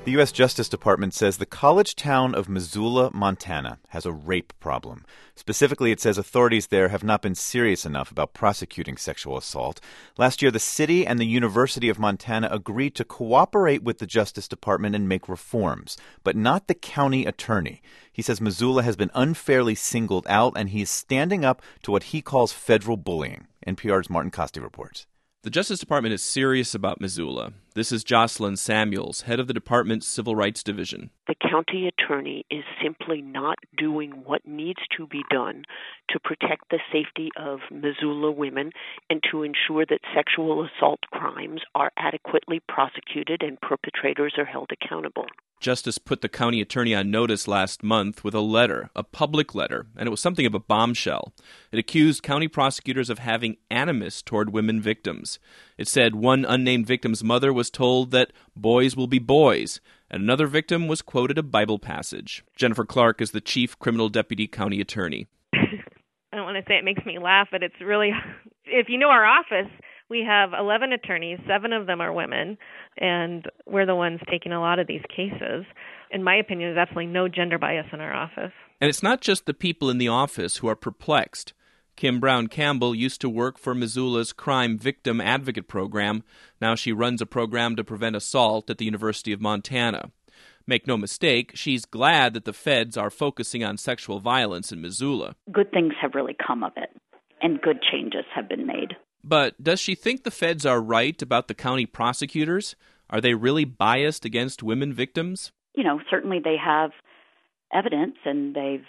The U.S. Justice Department says the college town of Missoula, Montana, has a rape problem. Specifically, it says authorities there have not been serious enough about prosecuting sexual assault. Last year, the city and the University of Montana agreed to cooperate with the Justice Department and make reforms, but not the county attorney. He says Missoula has been unfairly singled out, and he is standing up to what he calls federal bullying. NPR's Martin Costi reports. The Justice Department is serious about Missoula. This is Jocelyn Samuels, head of the department's Civil Rights Division. The county attorney is simply not doing what needs to be done to protect the safety of Missoula women and to ensure that sexual assault crimes are adequately prosecuted and perpetrators are held accountable. Justice put the county attorney on notice last month with a letter, a public letter, and it was something of a bombshell. It accused county prosecutors of having animus toward women victims. It said one unnamed victim's mother was told that boys will be boys, and another victim was quoted a Bible passage. Jennifer Clark is the chief criminal deputy county attorney. I don't want to say it makes me laugh, but it's really, if you know our office, we have 11 attorneys, 7 of them are women, and we're the ones taking a lot of these cases. In my opinion, there's absolutely no gender bias in our office. And it's not just the people in the office who are perplexed. Kim Brown Campbell used to work for Missoula's Crime Victim Advocate Program. Now she runs a program to prevent assault at the University of Montana. Make no mistake, she's glad that the feds are focusing on sexual violence in Missoula. Good things have really come of it, and good changes have been made. But does she think the feds are right about the county prosecutors? Are they really biased against women victims? Certainly they have evidence and they've,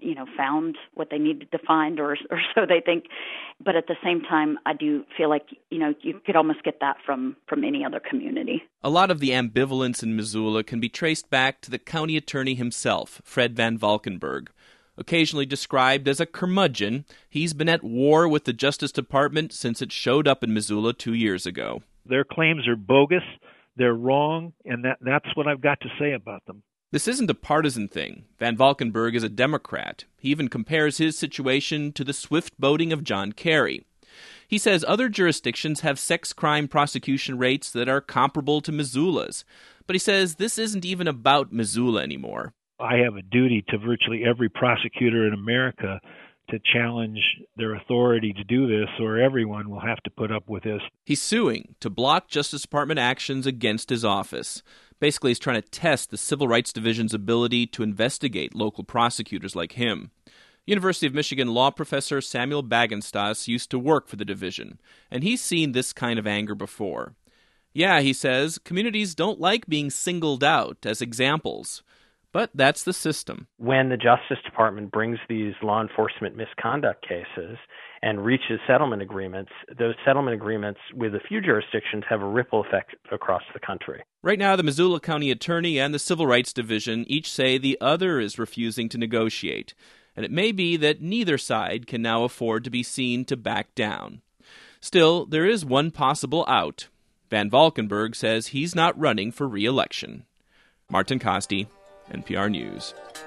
found what they needed to find or so they think. But at the same time, I do feel like, you could almost get that from any other community. A lot of the ambivalence in Missoula can be traced back to the county attorney himself, Fred Van Valkenburg. Occasionally described as a curmudgeon, he's been at war with the Justice Department since it showed up in Missoula 2 years ago. Their claims are bogus, they're wrong, and that's what I've got to say about them. This isn't a partisan thing. Van Valkenburg is a Democrat. He even compares his situation to the swift boating of John Kerry. He says other jurisdictions have sex crime prosecution rates that are comparable to Missoula's. But he says this isn't even about Missoula anymore. I have a duty to virtually every prosecutor in America to challenge their authority to do this, or everyone will have to put up with this. He's suing to block Justice Department actions against his office. Basically, he's trying to test the Civil Rights Division's ability to investigate local prosecutors like him. University of Michigan law professor Samuel Bagenstas used to work for the division, and he's seen this kind of anger before. Yeah, he says, communities don't like being singled out as examples. But that's the system. When the Justice Department brings these law enforcement misconduct cases and reaches settlement agreements, those settlement agreements with a few jurisdictions have a ripple effect across the country. Right now, the Missoula County Attorney and the Civil Rights Division each say the other is refusing to negotiate. And it may be that neither side can now afford to be seen to back down. Still, there is one possible out. Van Valkenburg says he's not running for re-election. Martin Costi, NPR News.